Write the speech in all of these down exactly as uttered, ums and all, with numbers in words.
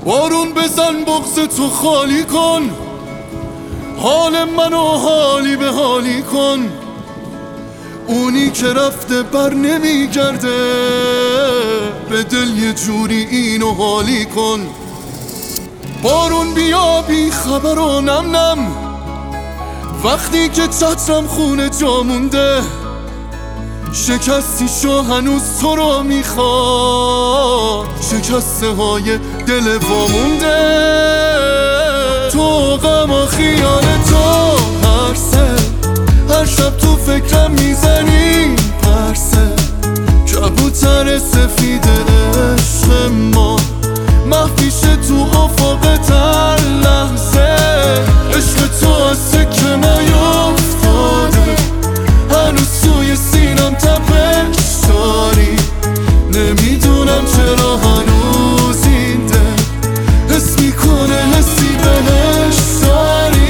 بارون بزن بغض تو خالی کن، حال منو حالی به حالی کن. اونی که رفته بر نمیگرده، به دل یه جوری اینو حالی کن. بارون بیا بی خبر و نم نم، وقتی که چترم خونه جا مونده. شکستی شو هنوز تو رو میخواد، شکسته های دل وامونده. تو غم و خیال تو هرسه، هر شب تو فکرم میزنی پرسه. کبوتر سفید عشق ما محفیشه تو افق تر لحظه. عشق تو از سکه نیفتاده، هنوز توی سینم تپش داری. نمیدونم چرا هنوز این دل حس میکنه حسی بهش داری.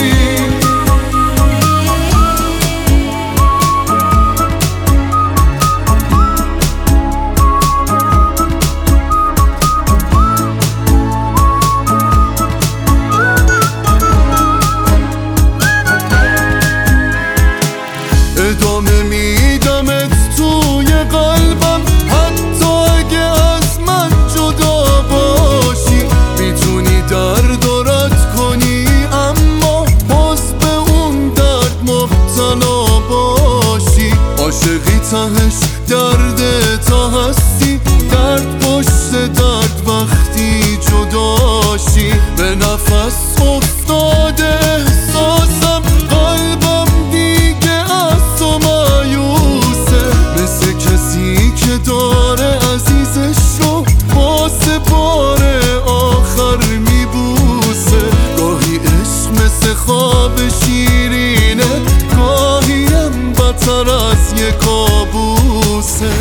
ادامه میدمت توی قلبم، حتی اگه از من جدا باشی. میتونی درد و رد کنی، اما باز به اون درد مبتلا باشی. عاشقی تهش درد تا هستی، درد پشت درد وقتی جداشی. به نفس افتاده احساسم، قلبم دیگه از تو مایوسه. مثل کسی که داره عزیزش رو واسه بار آخر میبوسه. گاهی عشق مثل خواب شیرینه، گاهی هم بدتر از یه کابوسه.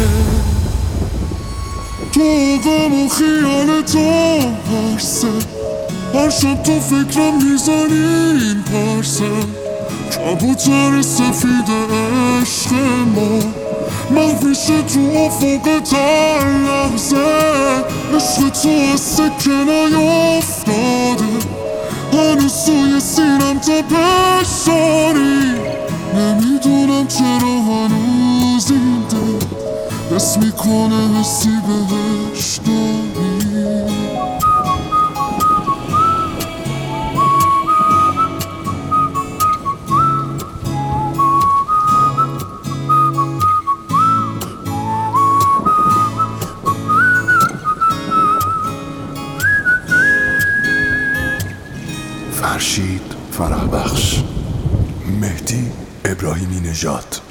تو غم و خیال تو هرسه، هر شب تو فکرم میزنی این پرسه. کبوتر سفید عشق ما محفیشه تو افق تر لحظه. عشق تو از سکه نیفتاده، هنوز توی سینم تپش داری. نمیدونم چرا هنوز این دل حس میکنه حسی بهش داری. فرشید فرح بخش، مهدی ابراهیمی نژاد.